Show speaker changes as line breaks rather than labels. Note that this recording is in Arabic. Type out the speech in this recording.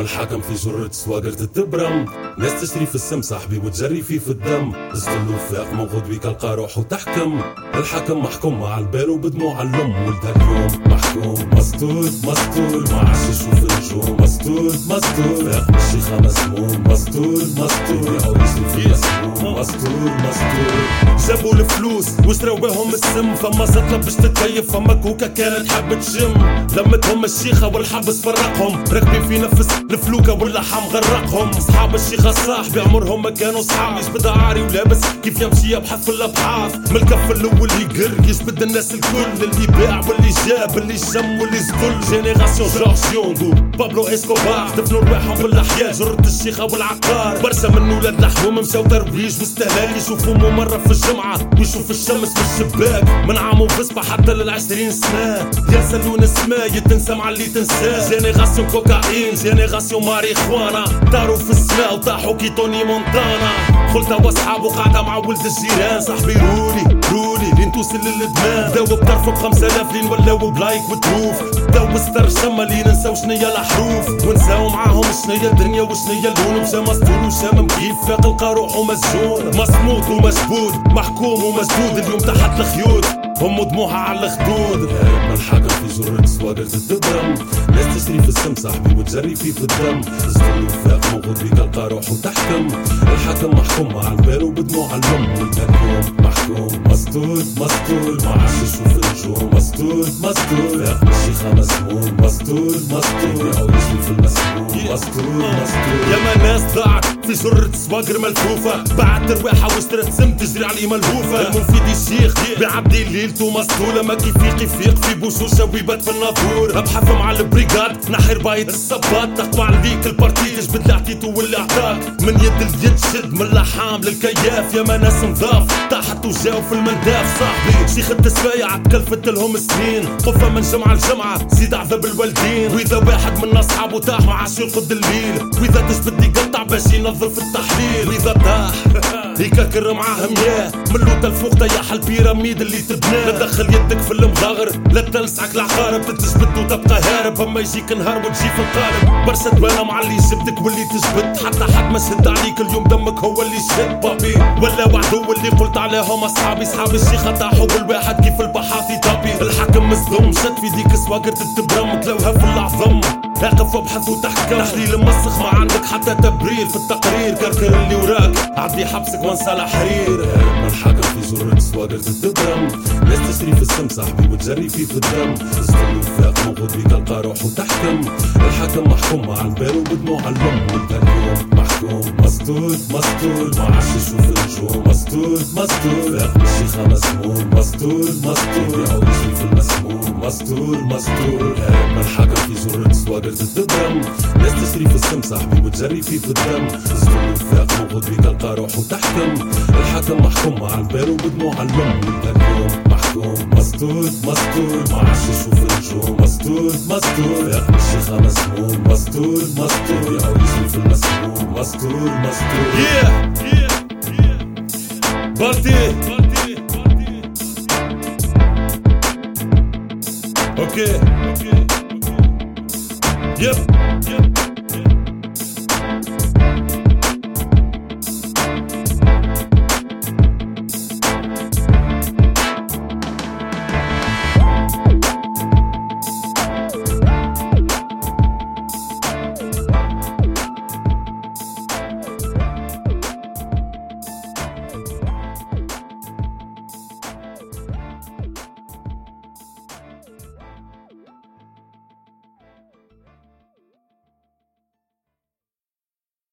الحكم في جرة سواقرة التبرم، ناس تشري في السم صاحبي وتجري فيه في الدم، دست الوفاق موجود بيك القاروح وتحكم. الحكم محكوم مع البال وبدموع اللم، ولد اليوم محكوم مسطول مسطول، ما عادش يشوف النجوم مسطول مسطول، فاق الشيخة مسموم مسطول مسطول، يا يجري في المسموم مسطول مسطول. جابوا الفلوس وشراو بهم السم، فما سطلة باش تتكيف، فما كوكا كانت حبة شم، لمتهم الشيخة والحبس فرقهم، راكبين في نفس الفلوكة واللحم غرقهم. صحاب الشيخة صاحبي عمرهم ما كانوا صحاب، يجبد عاري ولابس كيف يمشي يبحث في الابحاث، من الكف الاول يقر يجبد الناس الكل، اللي باع واللي جاب اللي شم واللي زدل. جينيراسيون جورج يونغو بابلو اسكوبار، دفنوا رواحهم بالاحياء، جرة الشيخة والعقار، برشا من ولاد لحوم مشاو ترويج واستهلاك، يشوفوا مرة في الجمعة ويشوف الشمس في الشباك، من عام وفسبة حتى لل20 سنة، يرسلون اسماء يتنسى مع اللي تنساه. جينيراسيون كوكايين جينيراسيون ماريخوانا، داروا في السماء وطاحوا كي توني مونتانا. خلطة واصحابه قاعدة مع ولد الجيران، صاحبي رولي لين توصل للادمان، داو بطرفه ب5000 لين ولاو بلايك وتروف، داو استرشمة لين نساو شنيا الحروف، ونساو معاهم شنيا الدنيا وشنيا اللون، مشا مسطول وشامم كيف فاق القاروح ومسجون، مصموت ومشبود محكوم ومسدود، اليوم تحت الخيوط هم دموعها على الخدود. هارب من الحكم في جرة سواقرة التبرم، ناس تشري في السم صاحبي وتجري فيه في الدم، زدوا الوفاق موجود بيك القاروح وتحكم. الحكم محكوم مع البال وبدموع اللم، ولد اليوم محكوم مسطول مسطول، ما عادش يشوف النجوم مسطول مسطول، فاق الشيخة مسموم مسطول مسطول، يا يجري في المسموم مسطول مسطول. ياما ناس ضاعت في جرة سواقر ملفوفة، بعت رواحة واشترت سم تجري عليه ملهوفة. المفيد الشيخ بيعدي ليلته مسطولة، ما كيف يفيق في بوشوشة ويبات في النافور، ابحث مع البريغاد نحر بايت الصبات، تقوى عليك البارتي تجبد اللي عطيته واللي عطاك، من يد اليد شد من اللحام للكياف. ياما ناس نضاف طاحت وجاو في المنداف، صاحبي شيخ التسبايع تكلفت لهم سنين، قفة من جمعة لجمعة زيد عذاب الوالدين، واذا واحد من اصحابه طاح ما عادش يرقد الليل، واذا تجبد يقطع باش ينظف التحليل، واذا طاح هيكا كر معاه مياه، من لوطا الفوق طيح البيراميد اللي تبناه. لا تدخل يدك في المغاغر لا تلسعك العقارب، تتجبد وتبقى هارب، اما يجيك نهار وتجي في القارب، برشا تبانا مع اللي جبدك واللي تجبد، حتى حد ما شد عليك اليوم دمك هو اللي شد بابي، ولا وعدو اللي قلت عليهم اصحابي، صحاب الشيخة طاحوا والواحد كيف البحاثي طابي. الحكم مصدوم شد في ديك سواقرة التبرم، تلوها في العظم، اقف وابحث وتحكم، تحليل موسخ ما عندك حتى تبرير في التقرير، كركر اللي وراك عدي حبسك وانسى الحرير. هارب من الحكم في جرة سواقرة التبرم، ناس تشري في السم صاحبي وتجري فيه في الدم، زدوا الوفاق موجود بيك القاروح وتحكم. الحكم محكوم مع البال وبدموع اللم، ولد اليوم محكوم مسطول مسطول، ما عادش يشوف النجوم مسطول مسطول، فاق الشيخة مسموم مسطول مسطول، يا يجري في المسموم مسطول مسطول. هارب من الحكم في جرة سواقرة التبرم، ناس تشري في السم صاحبي وتجري فيه في الدم، زدوا الوفاق موجود بيك القاروح وتحكم. الحكم محكوم مع البال وبدموع اللم، ولد اليوم محكوم مسطول مسطول، ما عادش يشوف النجوم مسطول مسطول، فاق الشيخة مسموم مسطول مسطول، يا يجري في المسموم مسطول مسطول. بارتي اوكي